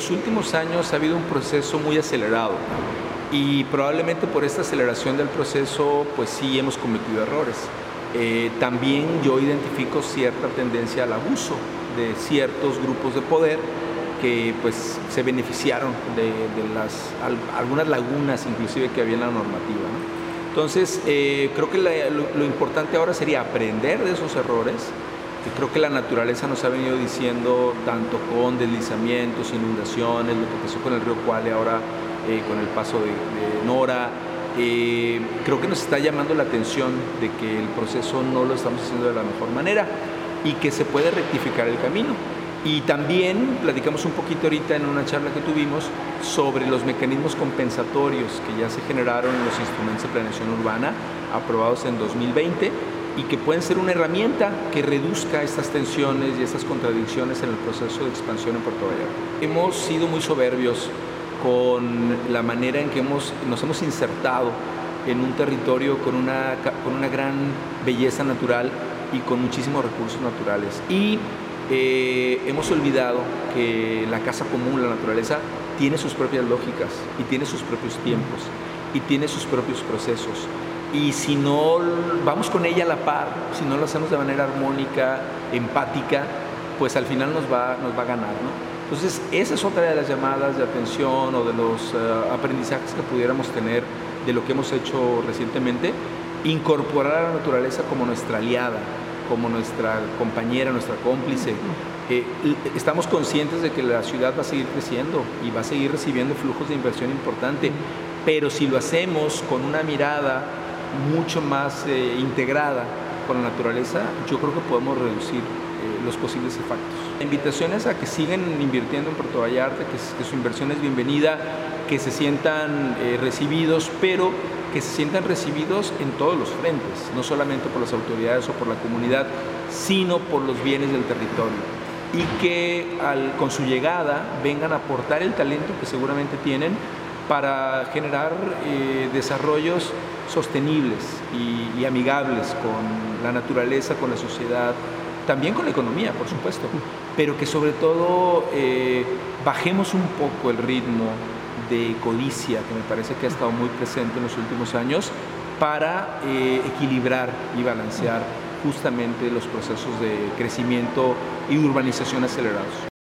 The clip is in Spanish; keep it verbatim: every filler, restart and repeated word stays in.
los últimos años ha habido un proceso muy acelerado y probablemente por esta aceleración del proceso, pues sí hemos cometido errores. Eh, también yo identifico cierta tendencia al abuso de ciertos grupos de poder que pues se beneficiaron de, de las, al, algunas lagunas inclusive que había en la normativa, ¿no? Entonces, eh, creo que la, lo, lo importante ahora sería aprender de esos errores, que creo que la naturaleza nos ha venido diciendo, tanto con deslizamientos, inundaciones, lo que pasó con el río Cuale, ahora eh, con el paso de, de Nora. Eh, creo que nos está llamando la atención de que el proceso no lo estamos haciendo de la mejor manera y que se puede rectificar el camino. Y también platicamos un poquito ahorita en una charla que tuvimos sobre los mecanismos compensatorios que ya se generaron en los instrumentos de planeación urbana aprobados en dos mil veinte y que pueden ser una herramienta que reduzca estas tensiones y estas contradicciones en el proceso de expansión en Puerto Vallarta. Hemos sido muy soberbios con la manera en que hemos, nos hemos insertado en un territorio con una, con una gran belleza natural y con muchísimos recursos naturales. Y eh, hemos olvidado que la casa común, la naturaleza, tiene sus propias lógicas y tiene sus propios tiempos y tiene sus propios procesos. Y si no vamos con ella a la par, si no lo hacemos de manera armónica, empática, pues al final nos va, nos va a ganar, ¿no? Entonces, esa es otra de las llamadas de atención o de los uh, aprendizajes que pudiéramos tener de lo que hemos hecho recientemente, incorporar a la naturaleza como nuestra aliada, como nuestra compañera, nuestra cómplice. Eh, estamos conscientes de que la ciudad va a seguir creciendo y va a seguir recibiendo flujos de inversión importante, pero si lo hacemos con una mirada mucho más eh, integrada con la naturaleza, yo creo que podemos reducir eh, los posibles efectos. La invitación es a que sigan invirtiendo en Puerto Vallarta, que, que su inversión es bienvenida, que se sientan eh, recibidos, pero que se sientan recibidos en todos los frentes, no solamente por las autoridades o por la comunidad, sino por los bienes del territorio. Y que al, con su llegada vengan a aportar el talento que seguramente tienen para generar eh, desarrollos sostenibles y, y amigables con la naturaleza, con la sociedad, también con la economía, por supuesto, pero que sobre todo eh, bajemos un poco el ritmo de codicia que me parece que ha estado muy presente en los últimos años para eh, equilibrar y balancear justamente los procesos de crecimiento y urbanización acelerados.